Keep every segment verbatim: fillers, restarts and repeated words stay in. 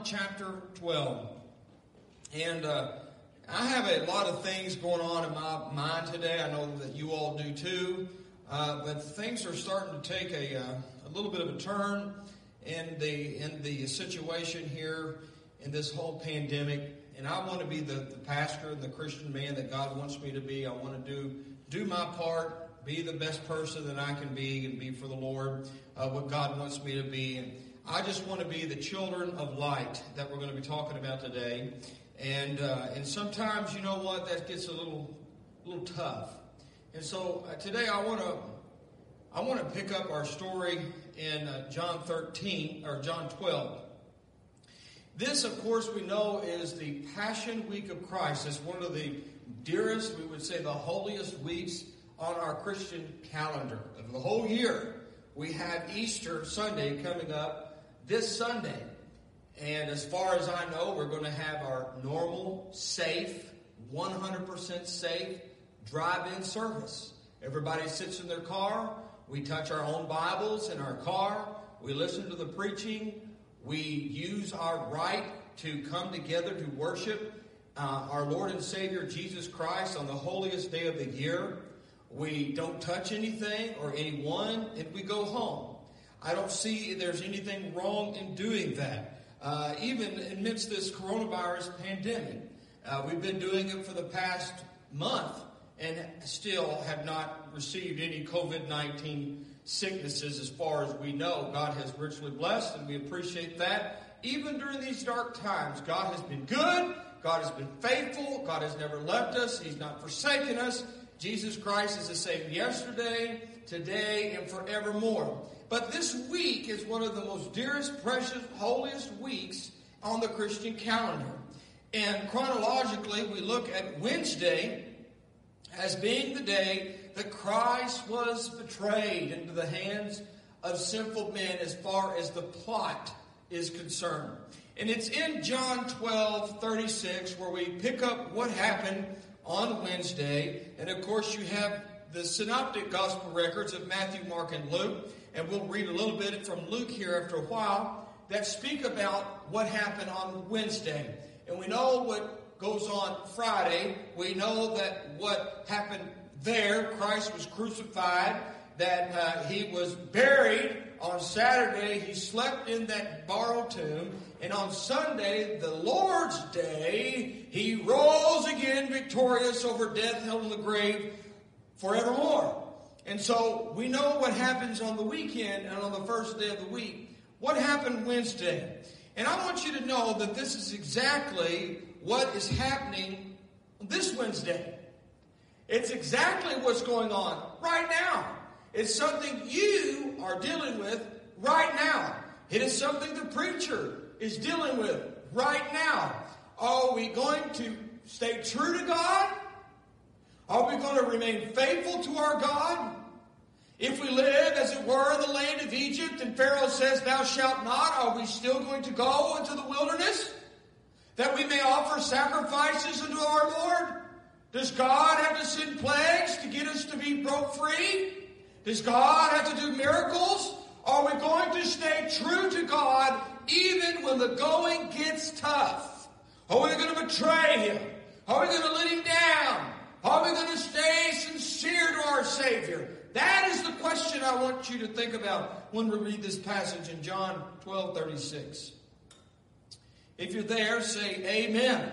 chapter twelve. And uh, I have a lot of things going on in my mind today. I know that you all do too. Uh, but things are starting to take a, uh, a little bit of a turn in the in the situation here in this whole pandemic. And I want to be the, the pastor and the Christian man that God wants me to be. I want to do do my part, be the best person that I can be, and be for the Lord uh, what God wants me to be. And I just want to be the children of light that we're going to be talking about today. And uh, and sometimes, you know what, that gets a little little tough. And so uh, today I want to I want to pick up our story in uh, John thirteen or John twelve. This, of course, we know is the Passion Week of Christ. It's one of the dearest, we would say, the holiest weeks on our Christian calendar of the whole year. We have Easter Sunday coming up this Sunday. And as far as I know, we're going to have our normal, safe, one hundred percent safe drive-in service. Everybody sits in their car. We touch our own Bibles in our car. We listen to the preaching. We use our right to come together to worship uh, our Lord and Savior Jesus Christ on the holiest day of the year. We don't touch anything or anyone, and we go home. I don't see there's anything wrong in doing that. Uh, even amidst this coronavirus pandemic. Uh, we've been doing it for the past month and still have not received any covid nineteen sicknesses as far as we know. God has richly blessed, and we appreciate that. Even during these dark times, God has been good. God has been faithful. God has never left us. He's not forsaken us. Jesus Christ is the same yesterday, today, and forevermore. But this week is one of the most dearest, precious, holiest weeks on the Christian calendar. And chronologically, we look at Wednesday as being the day that Christ was betrayed into the hands of sinful men as far as the plot is concerned. And it's in John twelve thirty-six where we pick up what happened on Wednesday. And of course, you have the synoptic gospel records of Matthew, Mark, and Luke. And we'll read a little bit from Luke here after a while that speak about what happened on Wednesday. And we know what goes on Friday. We know that what happened there, Christ was crucified, that uh, he was buried. On Saturday, he slept in that borrowed tomb. And on Sunday, the Lord's Day, he rose again victorious over death, hell, and the grave forevermore. And so we know what happens on the weekend and on the first day of the week. What happened Wednesday? And I want you to know that this is exactly what is happening this Wednesday. It's exactly what's going on right now. It's something you are dealing with right now. It is something the preacher is dealing with right now. Are we going to stay true to God? Are we going to remain faithful to our God? If we live, as it were, in the land of Egypt, and Pharaoh says, "Thou shalt not," are we still going to go into the wilderness that we may offer sacrifices unto our Lord? Does God have to send plagues to get us to be broke free? Does God have to do miracles? Are we going to stay true to God even when the going gets tough? Are we going to betray Him? Are we going to let Him down? Are we going to stay sincere to our Savior? That is the question I want you to think about when we read this passage in John twelve thirty-six. If you're there, say amen.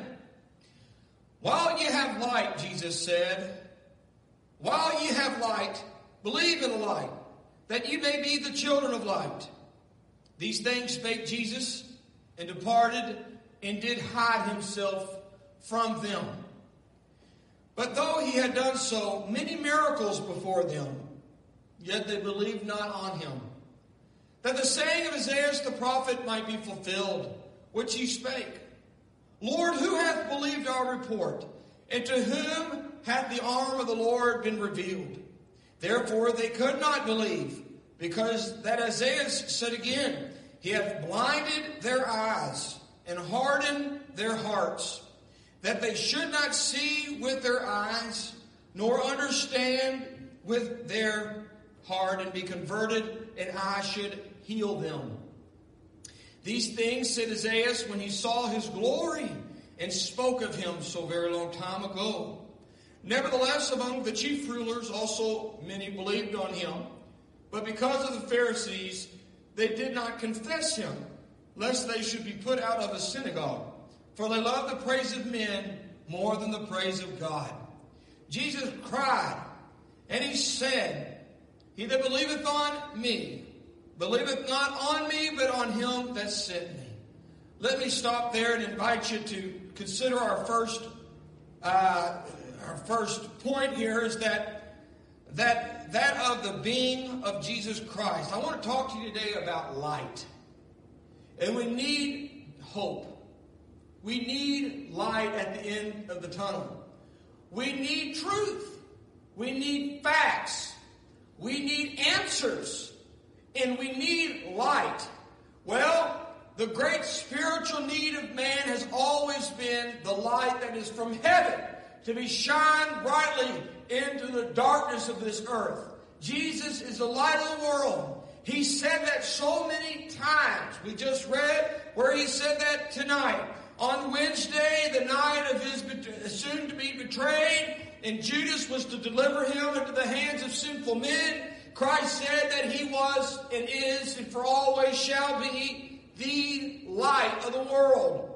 While you have light, Jesus said, while you have light, believe in the light, that you may be the children of light. These things spake Jesus, and departed, and did hide himself from them. But though he had done so many miracles before them, yet they believed not on him. That the saying of Isaiah the prophet might be fulfilled, which he spake, Lord, who hath believed our report? And to whom hath the arm of the Lord been revealed? Therefore they could not believe, because that Isaiah said again, He hath blinded their eyes, and hardened their hearts, that they should not see with their eyes, nor understand with their heart, and be converted, and I should heal them. These things said Isaiah when he saw his glory and spoke of him so very long time ago. Nevertheless, among the chief rulers also many believed on him. But because of the Pharisees, they did not confess him, lest they should be put out of a synagogue. For they love the praise of men more than the praise of God. Jesus cried, and he said, He that believeth on me, believeth not on me, but on him that sent me. Let me stop there and invite you to consider our first uh, our first point here is that that that of the being of Jesus Christ. I want to talk to you today about light. And we need hope. We need light at the end of the tunnel. We need truth. We need facts. We need answers. And we need light. Well, the great spiritual need of man has always been the light that is from heaven to be shined brightly into the darkness of this earth. Jesus is the light of the world. He said that so many times. We just read where he said that tonight. On Wednesday, the night of his soon to be betrayed, and Judas was to deliver him into the hands of sinful men, Christ said that he was and is and for always shall be the light of the world.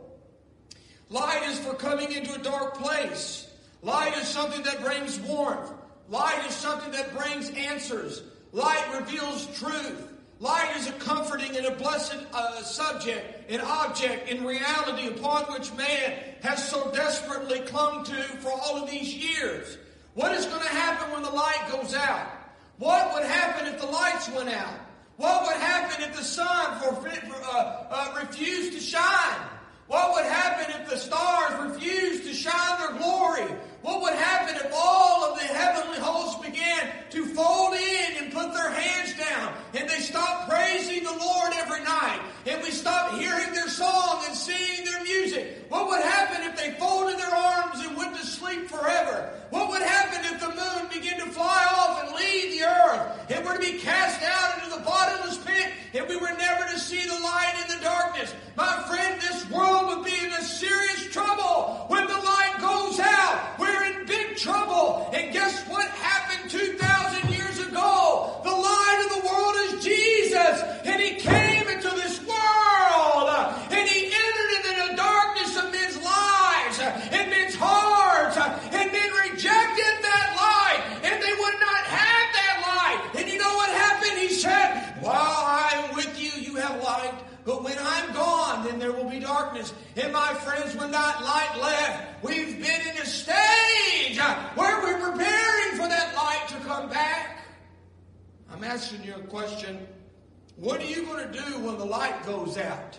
Light is for coming into a dark place. Light is something that brings warmth. Light is something that brings answers. Light reveals truth. Light is a comforting and a blessed uh, subject, an object in reality upon which man has so desperately clung to for all of these years. What is going to happen when the light goes out? What would happen if the lights went out? What would happen if the sun for, uh, uh, refused to shine? What would happen if the stars refused to shine their glory? What would happen if all of the heavenly hosts began to fold in and put their hands down and they stopped praising the Lord every night and we stopped hearing their song and singing their music? What would happen if they folded their arms and went to sleep forever? What would happen if the moon began to fly off and leave the earth and were to be cast out into the bottomless pit and we were never to see the light in the darkness? My friend, this world would be in a serious trouble when the light goes out. We're in big trouble. And guess what happened two thousand years ago? The light of the world is Jesus. And he came into this world. And he entered into the darkness of men's lives and men's hearts. And men rejected that light. And they would not have that light. And you know what happened? He said, while I am with you, you have light. But when I'm gone, then there will be darkness. And my friends, when that light left, we've been in a stage where we're preparing for that light to come back. I'm asking you a question. What are you going to do when the light goes out?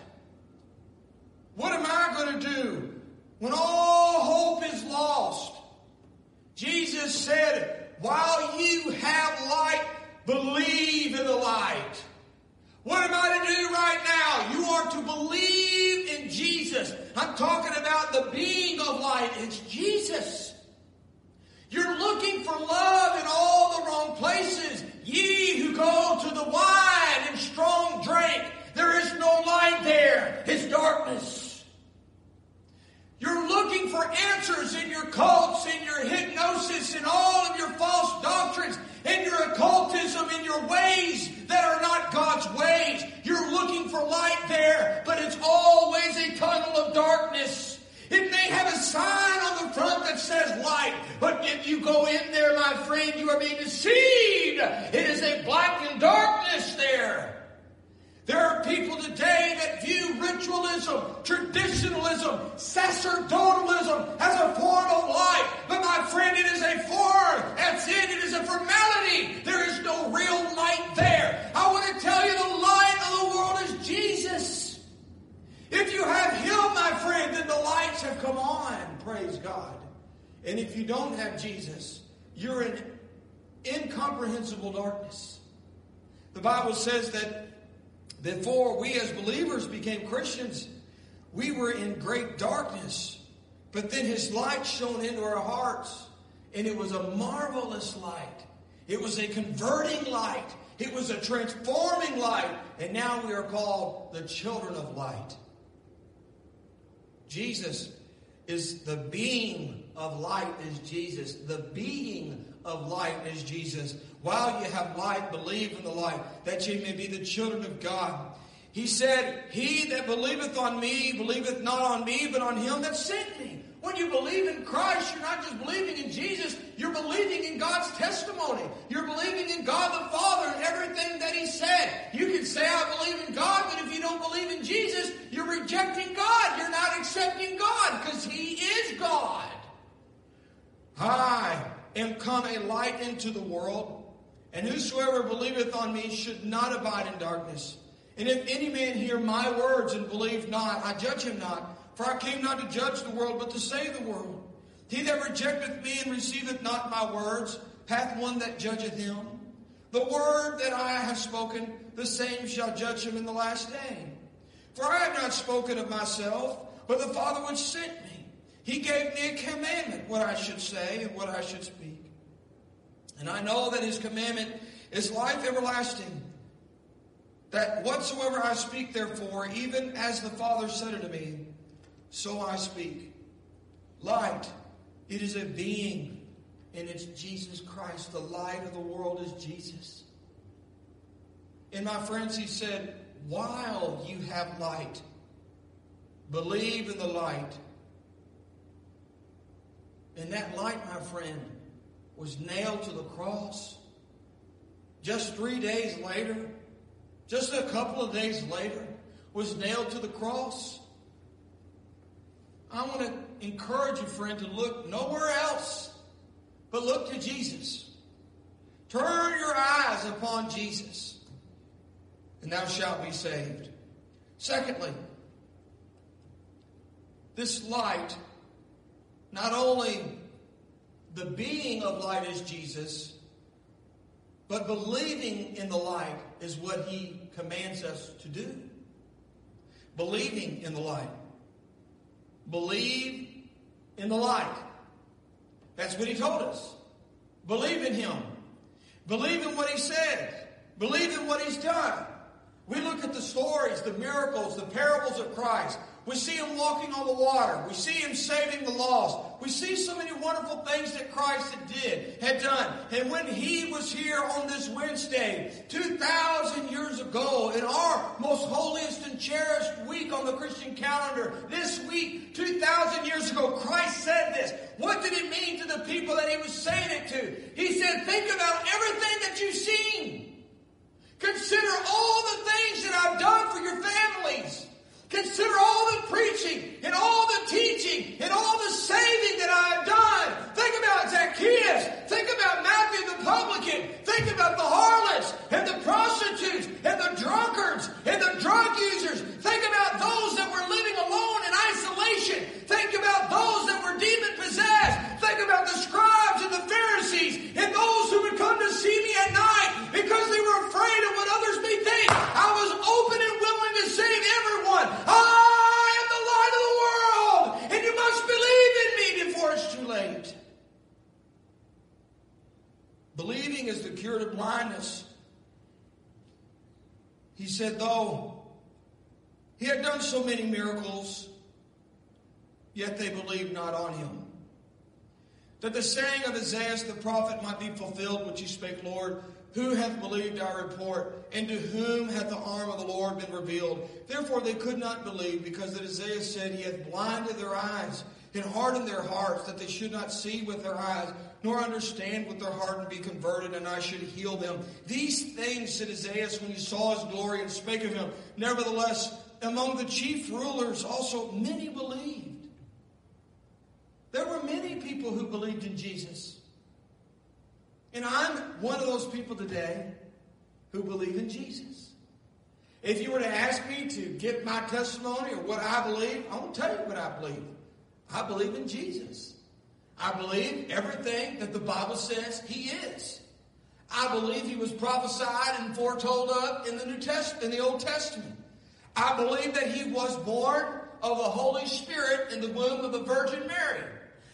What am I going to do when all hope is lost? Jesus said, while you have light, believe in the light. What am I to do right now? You are to believe in Jesus. I'm talking about the being of light. It's Jesus. You're looking for love in all the wrong places. Ye who go to the wine and strong drink, there is no light there. It's darkness. You're looking for answers in your cults, in your hypnosis, in all of your false doctrines, in your occultism, in your ways that are not God's ways. You're looking for light there, but it's always a tunnel of darkness. It may have a sign on the front that says light, but if you go in there, my friend, you are being deceived. It is a blackened darkness there. There are people today that view ritualism, traditionalism, sacerdotalism as a form of life. But my friend, it is a form. That's it. It is a formality. There is no real light there. I want to tell you the light of the world is Jesus. If you have him, my friend, then the lights have come on. Praise God. And if you don't have Jesus, you're in incomprehensible darkness. The Bible says that before we as believers became Christians, we were in great darkness. But then his light shone into our hearts. And it was a marvelous light. It was a converting light. It was a transforming light. And now we are called the children of light. Jesus is the being of light is Jesus. The being of light is Jesus. While you have light, believe in the light, that ye may be the children of God. He said, he that believeth on me, believeth not on me, but on him that sent me. When you believe in Christ, you're not just believing in Jesus, you're believing in God's testimony. You're believing in God the Father and everything that He said. You can say, I believe in God, but if you don't believe in Jesus, you're rejecting God. You're not accepting God because He is God. I am come a light into the world, and whosoever believeth on me should not abide in darkness. And if any man hear my words and believe not, I judge him not. For I came not to judge the world, but to save the world. He that rejecteth me and receiveth not my words, hath one that judgeth him. The word that I have spoken, the same shall judge him in the last day. For I have not spoken of myself, but the Father which sent me. He gave me a commandment, what I should say and what I should speak. And I know that His commandment is life everlasting. That whatsoever I speak, therefore, even as the Father said unto me, so I speak. Light, it is a being, and it's Jesus Christ. The light of the world is Jesus. And my friends, He said, while you have light, believe in the light. And that light, my friend, was nailed to the cross. Just three days later, just a couple of days later, was nailed to the cross. I want to encourage you, friend, to look nowhere else but look to Jesus. Turn your eyes upon Jesus, and thou shalt be saved. Secondly, this light, not only the being of light is Jesus, but believing in the light is what He commands us to do. Believing in the light. Believe in the light. That's what He told us. Believe in Him. Believe in what He said. Believe in what He's done. We look at the stories, the miracles, the parables of Christ. We see Him walking on the water. We see Him saving the lost. We see so many wonderful things that Christ had did, had done. And when He was here on this Wednesday, two thousand years ago, in our most holiest and cherished week on the Christian calendar, this week, two thousand years ago, Christ said this. What did it mean to the people that He was saying it to? He said, think about everything that you've seen. Consider all the things that I've done for your families. Consider all the preaching and all the teaching and all the saving that I have done. Think about Zacchaeus. Think about Matthew the publican. Think about the harlots and the prostitutes and the drunkards and the drug users. Think about those that were living alone in isolation. Think about those that were demon-possessed. Think about the scribes and the Pharisees and those who would come to see me at night because they were afraid of what others may think. I was open and willing to save everyone. I am the light of the world, and you must believe in me before it's too late. Believing is the cure to blindness. He said, though He had done so many miracles, yet they believed not on Him. That the saying of Isaiah the prophet might be fulfilled, which He spake, Lord, who hath believed our report, and to whom hath the arm of the Lord been revealed? Therefore they could not believe, because that Isaiah said, He hath blinded their eyes, and hardened their hearts, that they should not see with their eyes, nor understand with their heart, and be converted, and I should heal them. These things said Isaiah when he saw His glory and spake of Him. Nevertheless, among the chief rulers also many believed. There were many people who believed in Jesus. And I'm one of those people today who believe in Jesus. If you were to ask me to give my testimony or what I believe, I won't tell you what I believe. I believe in Jesus. I believe everything that the Bible says He is. I believe He was prophesied and foretold of in the New Testament, in the Old Testament. I believe that He was born of the Holy Spirit in the womb of the Virgin Mary.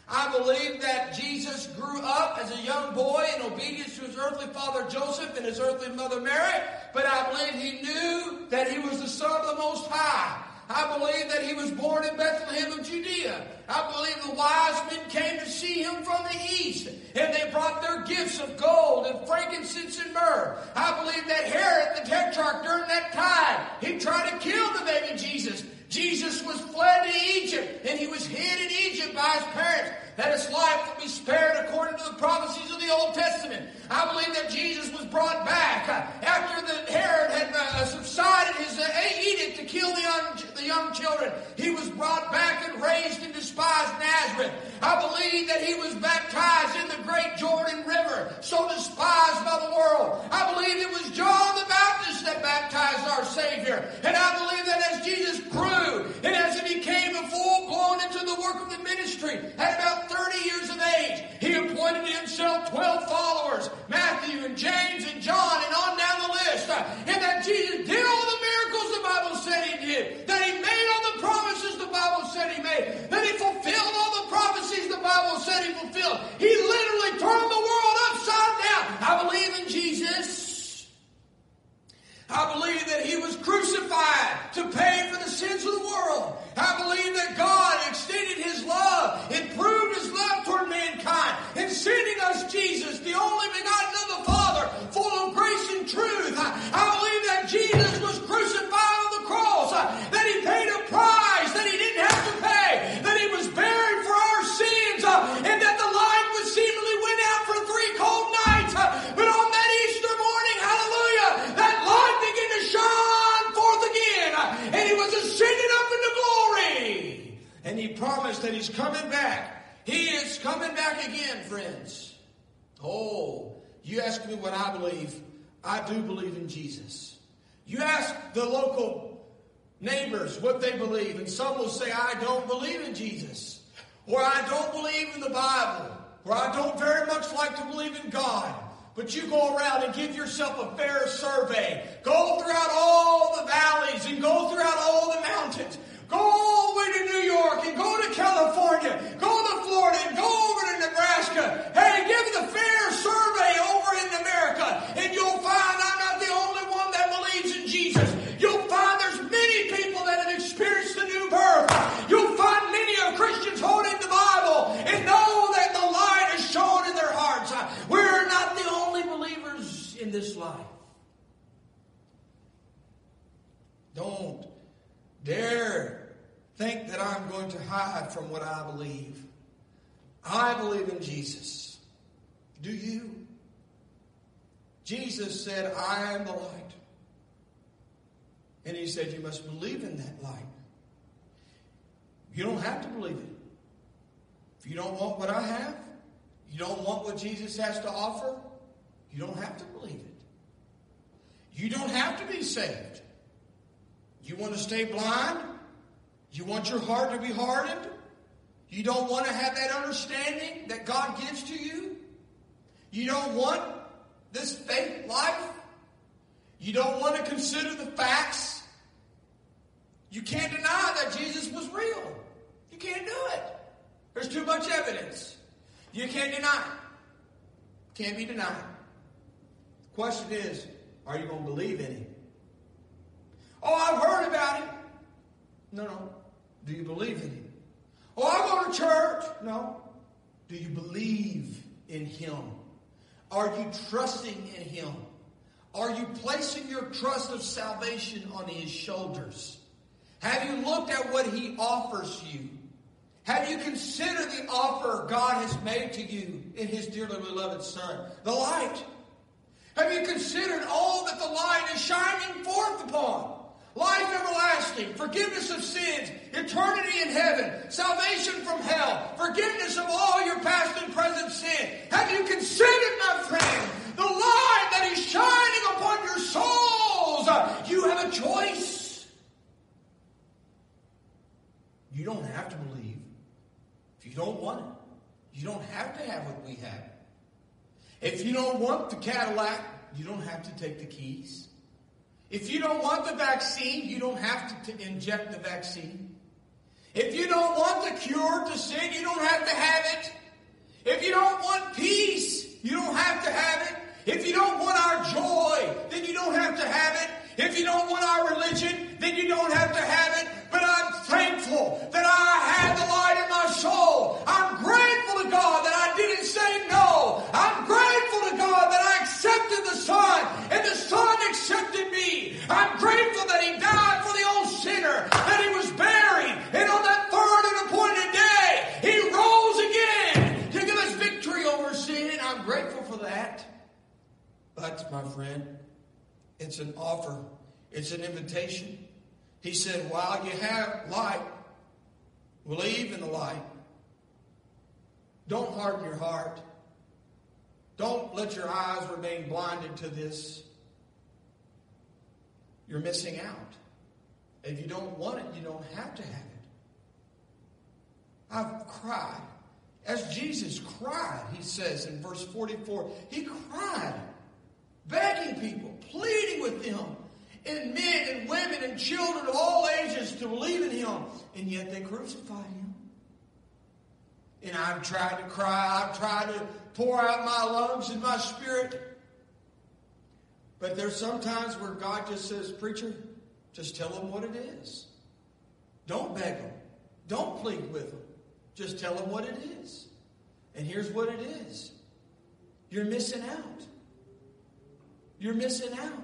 I believe that Jesus grew up as a young boy in obedience to his earthly father Joseph and his earthly mother Mary. But I believe he knew that he was the Son of the Most High. I believe that he was born in Bethlehem of Judea. I believe the wise men came to see him from the east, and they brought their gifts of gold and frankincense and myrrh. I believe that Herod the Tetrarch during that time, he tried to kill the baby Jesus. Jesus was fled to Egypt, and he was hid in Egypt by his parents, that his life would be spared according to the prophecies of the Old Testament. I believe that Jesus was brought back after the Herod had uh, subsided his uh, edict to kill the young, the young children. He was brought back and raised in despised Nazareth. I believe that he was baptized in the great Jordan River, so despised by the world. I believe it was John the Baptist that baptized our Savior. And I believe that as Jesus grew and as he became a full-blown into the work of the ministry, at about thirty years of age, he appointed to himself twelve followers, Matthew and James and John and on down the list. And that Jesus did all the miracles the Bible said he did. That he made all the promises the Bible said he made. That he fulfilled all the prophecies the Bible said he fulfilled. He literally turned the world upside down. I believe in Jesus. I believe that he was crucified to pay for the sins of the world. I believe that God extended his love and proved his love toward mankind in sending us Jesus, the only begotten of the Father, full of grace and truth. I, I believe that Jesus was crucified on the cross, uh, that he paid a price that he didn't have to pay, that he was buried for our sins, uh, and that the light was seemingly went out for three cold nights. Uh, but on that Easter morning, hallelujah, that light began to shine forth again, uh, and he was ascended up into glory. And he promised that he's coming back. He is coming back again, friends. Oh, you ask me what I believe. I do believe in Jesus. You ask the local neighbors what they believe, and some will say, I don't believe in Jesus, or I don't believe in the Bible, or I don't very much like to believe in God. But you go around and give yourself a fair survey. Go throughout all the valleys and go throughout all the mountains. Go all the way to New York and go to California. Go to Florida and go over to Nebraska. Hey, give it a fair survey over in America, and you'll find I'm not the only one that believes in Jesus. You'll find there's many people that have experienced the new birth. You'll find many of Christians holding the Bible and know that the light is shone in their hearts. We're not the only believers in this life. Don't dare think that I'm going to hide from what I believe. I believe in Jesus. Do you? Jesus said, I am the light. And he said, you must believe in that light. You don't have to believe it. If you don't want what I have, you don't want what Jesus has to offer, you don't have to believe it. You don't have to be saved. You want to stay blind? You want your heart to be hardened? You don't want to have that understanding that God gives to you? You don't want this faith life? You don't want to consider the facts? You can't deny that Jesus was real. You can't do it. There's too much evidence. You can't deny it. Can't be denied. The question is, are you going to believe in him? Oh, I've heard about him. No, no. Do you believe in him? Oh, I go to church. No. Do you believe in him? Are you trusting in him? Are you placing your trust of salvation on his shoulders? Have you looked at what he offers you? Have you considered the offer God has made to you in his dearly beloved Son, the light? Have you considered all that the light is shining forth upon? Life everlasting, forgiveness of sins, eternity in heaven, salvation from hell, forgiveness of all your past and present sin. Have you considered, my friend, the light that is shining upon your souls? You have a choice. You don't have to believe. If you don't want it, you don't have to have what we have. If you don't want the Cadillac, you don't have to take the keys. If you don't want the vaccine, you don't have to, to inject the vaccine. If you don't don't want the cure to sin, you don't have to have it. If you don't want peace, you don't have to have it. If you don't want our joy, then you don't have to have it. If you don't want our religion, then you don't have to have it. But I'm thankful that I had the light in my soul. I'm grateful to God that I didn't say no. I'm grateful to God that I accepted the Son, and the Son accepted me. I'm grateful that He died for the old sinner, that He was buried, and on that third and appointed day, He rose again to give us victory over sin. I'm grateful for that. But, my friend, it's an offer. It's an invitation. He said, while you have light, believe in the light. Don't harden your heart. Don't let your eyes remain blinded to this. You're missing out. If you don't want it, you don't have to have it. I've cried. As Jesus cried, he says in verse forty-four, he cried, begging people, pleading with them, and men and women and children of all ages to believe in him. And yet they crucified him. And I've tried to cry. I've tried to pour out my lungs and my spirit. But there's some times where God just says, preacher, just tell them what it is. Don't beg them. Don't plead with them. Just tell them what it is. And here's what it is. You're missing out. You're missing out.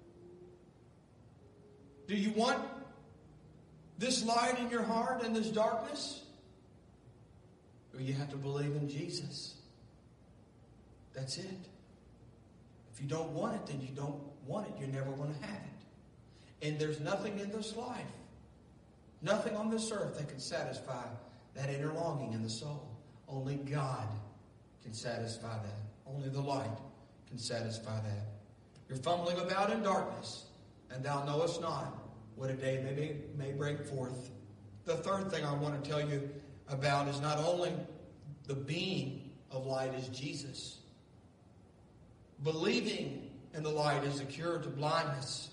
Do you want this light in your heart and this darkness? Or you have to believe in Jesus. That's it. If you don't want it, then you don't want it. You're never going to have it. And there's nothing in this life, nothing on this earth that can satisfy that inner longing in the soul. Only God can satisfy that. Only the light can satisfy that. You're fumbling about in darkness, and thou knowest not what a day may, may break forth. The third thing I want to tell you about is not only the being of light is Jesus. Believing in the light is a cure to blindness.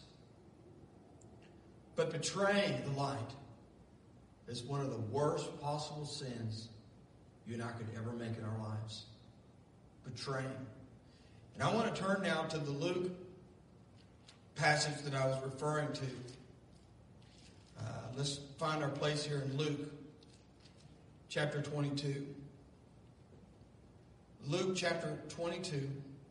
But betraying the light is one of the worst possible sins you and I could ever make in our lives. Betraying. And I want to turn now to the Luke passage that I was referring to. Uh, let's find our place here in Luke chapter twenty-two. Luke chapter twenty-two,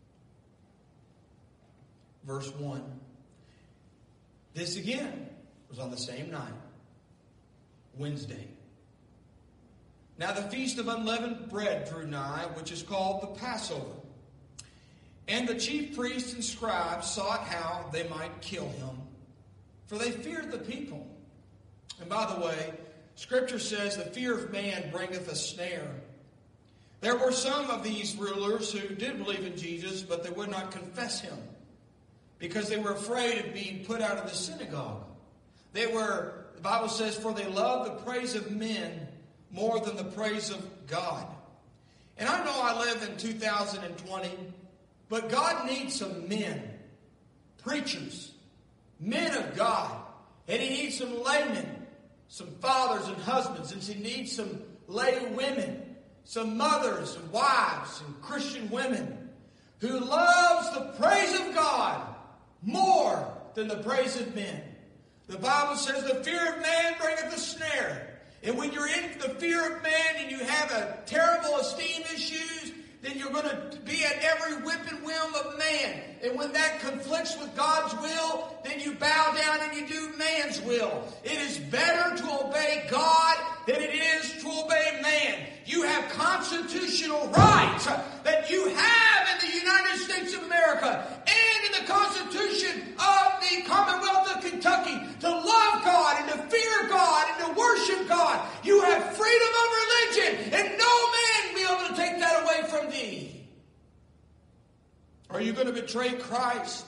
verse one. This again was on the same night, Wednesday. Now the feast of unleavened bread drew nigh, which is called the Passover. And the chief priests and scribes sought how they might kill him, for they feared the people. And by the way, Scripture says the fear of man bringeth a snare. There were some of these rulers who did believe in Jesus, but they would not confess him, because they were afraid of being put out of the synagogue. They were, the Bible says, for they loved the praise of men more than the praise of God. And I know I live in two thousand twenty, but God needs some men, preachers, men of God. And he needs some laymen, some fathers and husbands. And he needs some lay women, some mothers and wives and Christian women who loves the praise of God more than the praise of men. The Bible says the fear of man bringeth a snare. And when you're in the fear of man and you have a terrible esteem issues, then you're going to be at every whip and whim of man. And when that conflicts with God's will, then you bow down and you do man's will. It is better to obey God than it is to obey man. You have constitutional rights that you have in the United States of America and in the Constitution of the Commonwealth of Kentucky to love God and to fear God and to worship God. You have freedom of religion, and no man will be able to take that away from thee. Are you going to betray Christ?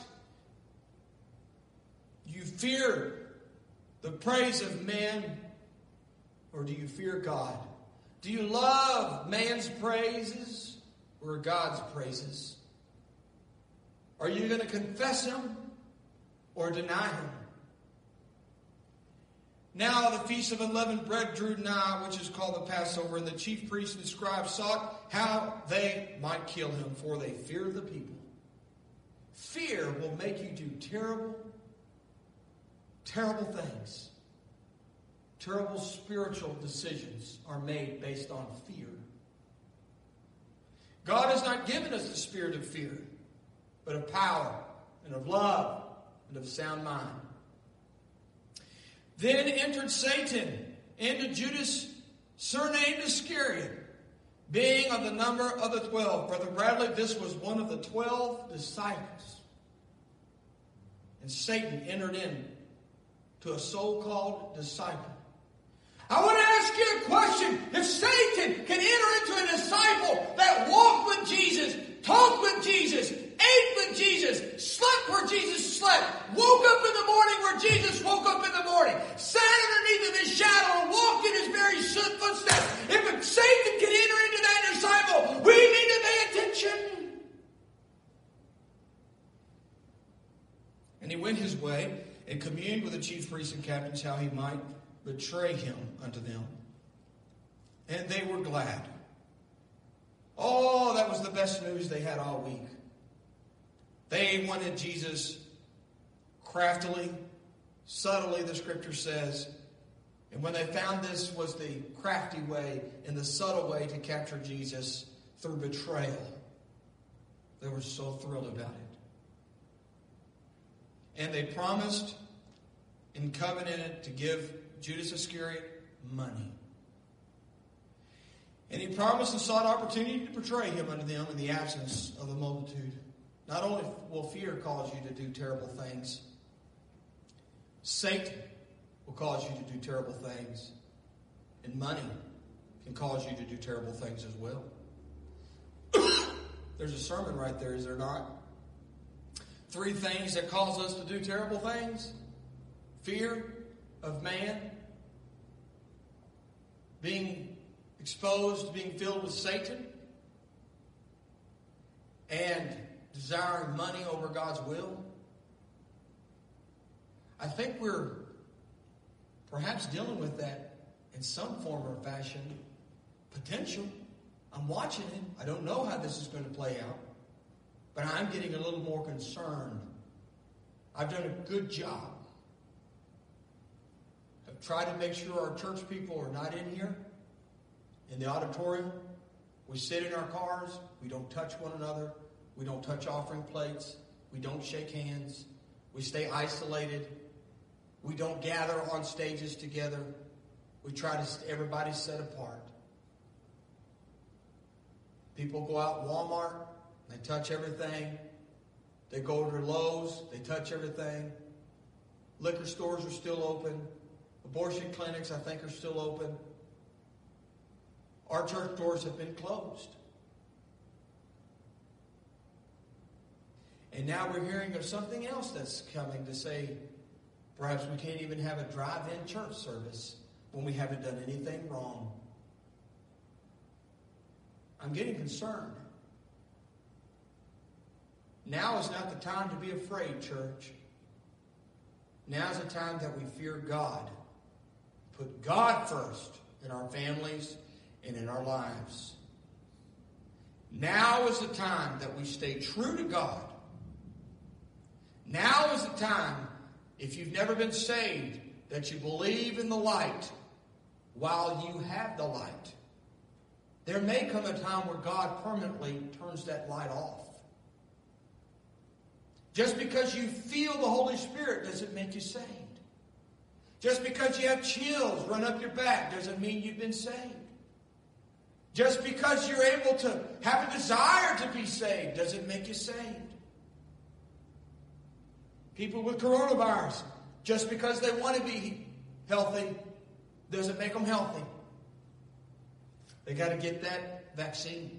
Do you fear the praise of men, or do you fear God? Do you love man's praises or God's praises? Are you going to confess him or deny him? Now the feast of unleavened bread drew nigh, which is called the Passover, and the chief priests and scribes sought how they might kill him, for they feared the people. Fear will make you do terrible, terrible things. Terrible spiritual decisions are made based on fear. God has not given us the spirit of fear, but of power and of love and of sound mind. Then entered Satan into Judas, surnamed Iscariot, being of the number of the twelve. Brother Bradley, this was one of the twelve disciples. And Satan entered in to a so-called disciple. I want to ask you a question. If Satan can enter into a disciple that walked with Jesus, talked with Jesus, ate with Jesus, slept where Jesus slept, woke up in the morning where Jesus woke up in the morning, sat underneath of his shadow and walked in his very footsteps. If Satan can enter into that disciple, we need to pay attention. And he went his way and communed with the chief priests and captains how he might betray him unto them. And they were glad. Oh, that was the best news they had all week. They wanted Jesus craftily, subtly, the scripture says. And when they found this was the crafty way and the subtle way to capture Jesus through betrayal, they were so thrilled about it. And they promised and covenanted to give Judas Iscariot money. And he promised and sought opportunity to betray him unto them in the absence of the multitude. Not only will fear cause you to do terrible things, Satan will cause you to do terrible things. And money can cause you to do terrible things as well. There's a sermon right there, is there not? Three things that cause us to do terrible things. Fear of man, being exposed, being filled with Satan, and desiring money over God's will. I think we're perhaps dealing with that in some form or fashion. Potential. I'm watching it. I don't know how this is going to play out. But I'm getting a little more concerned. I've done a good job. I've tried to make sure our church people are not in here, in the auditorium. We sit in our cars. We don't touch one another. We don't touch offering plates. We don't shake hands. We stay isolated. We don't gather on stages together. We try to, everybody set apart. People go out Walmart. They touch everything. They go to Lowe's. They touch everything. Liquor stores are still open. Abortion clinics, I think, are still open. Our church doors have been closed. And now we're hearing of something else that's coming to say, perhaps we can't even have a drive-in church service when we haven't done anything wrong. I'm getting concerned. Now is not the time to be afraid, church. Now is the time that we fear God. Put God first in our families and in our lives. Now is the time that we stay true to God. Now is the time, if you've never been saved, that you believe in the light while you have the light. There may come a time where God permanently turns that light off. Just because you feel the Holy Spirit doesn't make you saved. Just because you have chills run up your back doesn't mean you've been saved. Just because you're able to have a desire to be saved doesn't make you saved. People with coronavirus, just because they want to be healthy doesn't make them healthy. They got to get that vaccine.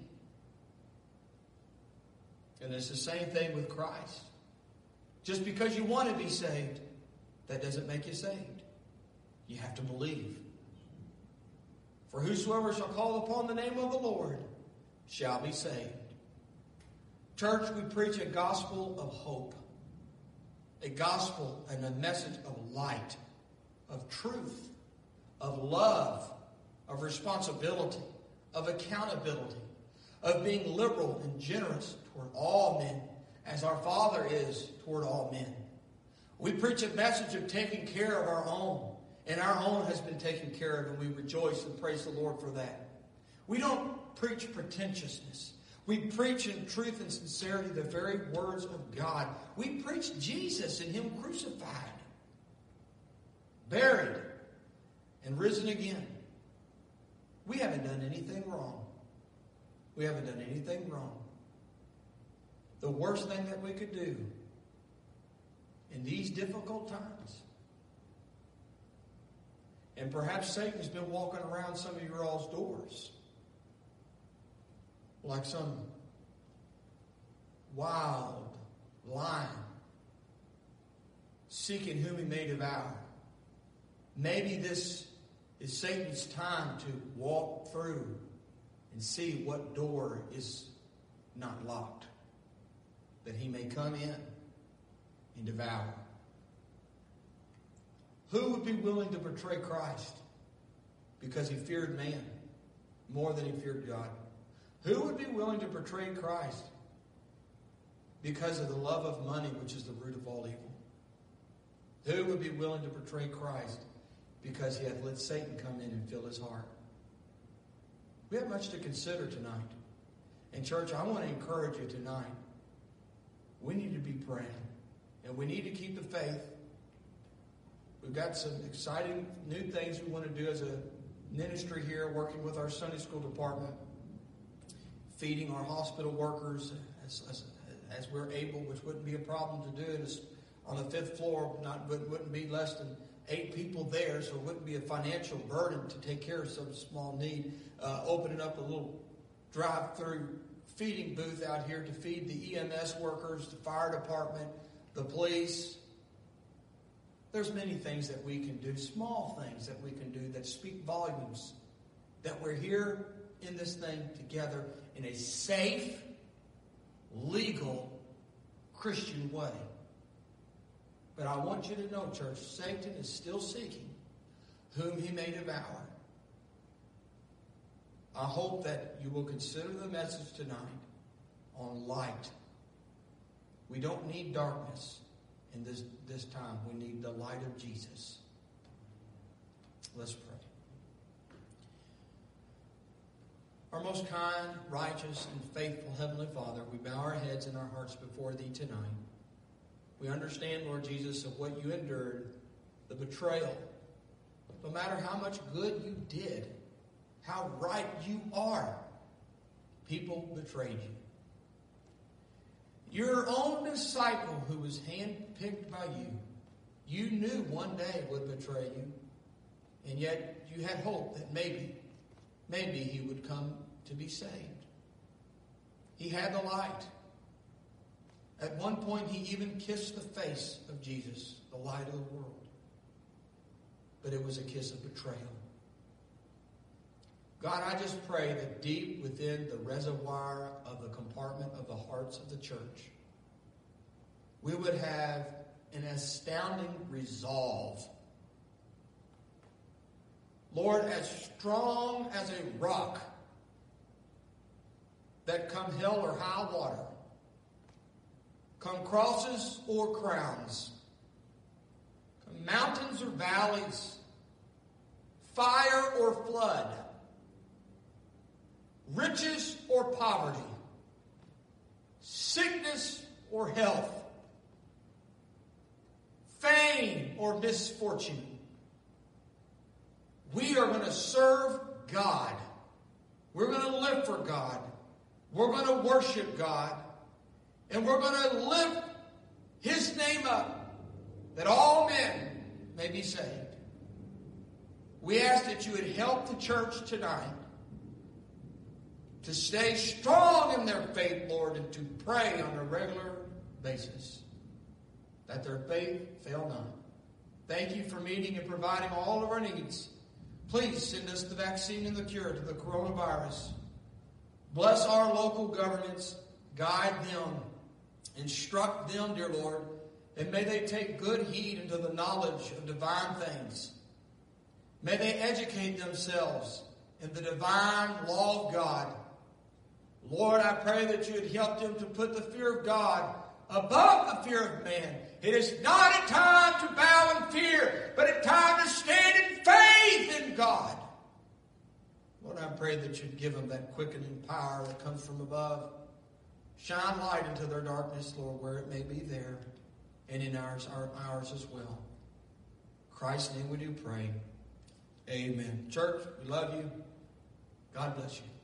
And it's the same thing with Christ. Just because you want to be saved, that doesn't make you saved. You have to believe. For whosoever shall call upon the name of the Lord shall be saved. Church, we preach a gospel of hope. A gospel and a message of light. of truth, of love, of responsibility, of accountability, of being liberal and generous toward all men, as our Father is toward all men. We preach a message of taking care of our own, and our own has been taken care of, and we rejoice and praise the Lord for that. We don't preach pretentiousness. We preach in truth and sincerity the very words of God. We preach Jesus and Him crucified, buried, and risen again. We haven't done anything wrong. We haven't done anything wrong. The worst thing that we could do in these difficult times, and perhaps Satan's been walking around some of your all's doors like some wild lion seeking whom he may devour. Maybe this is Satan's time to walk through and see what door is not locked, that he may come in and devour. Who would be willing to betray Christ because he feared man more than he feared God? Who would be willing to betray Christ because of the love of money, which is the root of all evil? Who would be willing to betray Christ because he hath let Satan come in and fill his heart? We have much to consider tonight. And church, I want to encourage you tonight. We need to be praying. And we need to keep the faith. We've got some exciting new things we want to do as a ministry here, working with our Sunday school department, feeding our hospital workers as, as, as we're able, which wouldn't be a problem to do. It is on the fifth floor, not wouldn't be less than eight people there, so it wouldn't be a financial burden to take care of some small need. Uh, opening up a little drive-through feeding booth out here to feed the E M S workers, the fire department, the police. There's many things that we can do, small things that we can do that speak volumes, that we're here in this thing together in a safe, legal, Christian way. But I want you to know, church, Satan is still seeking whom he may devour. I hope that you will consider the message tonight on light. We don't need darkness in this, this time. We need the light of Jesus. Let's pray. Our most kind, righteous, and faithful Heavenly Father, we bow our heads and our hearts before Thee tonight. We understand, Lord Jesus, of what You endured, the betrayal. No matter how much good You did, how right You are, people betrayed You. Your own disciple who was handpicked by You, You knew one day would betray You, and yet You had hope that maybe, maybe he would come to be saved. He had the light. At one point, he even kissed the face of Jesus, the light of the world. But it was a kiss of betrayal. God, I just pray that deep within the reservoir of the compartment of the hearts of the church, we would have an astounding resolve. Lord, as strong as a rock, that come hell or high water, come crosses or crowns, come mountains or valleys, fire or flood, riches or poverty, sickness or health, fame or misfortune. We are going to serve God. We're going to live for God. We're going to worship God. And we're going to lift His name up, that all men may be saved. We ask that You would help the church tonight to stay strong in their faith, Lord, and to pray on a regular basis, that their faith fail not. Thank You for meeting and providing all of our needs. Please send us the vaccine and the cure to the coronavirus. Bless our local governments. Guide them. Instruct them, dear Lord. And may they take good heed into the knowledge of divine things. May they educate themselves in the divine law of God. Lord, I pray that you would help them to put the fear of God above the fear of man. It is not a time to bow in fear, but a time to stand in faith in God. Lord, I pray that you'd give them that quickening power that comes from above. Shine light into their darkness, Lord, where it may be there, and in ours, our, ours as well. In Christ's name we do pray. Amen. Church, we love you. God bless you.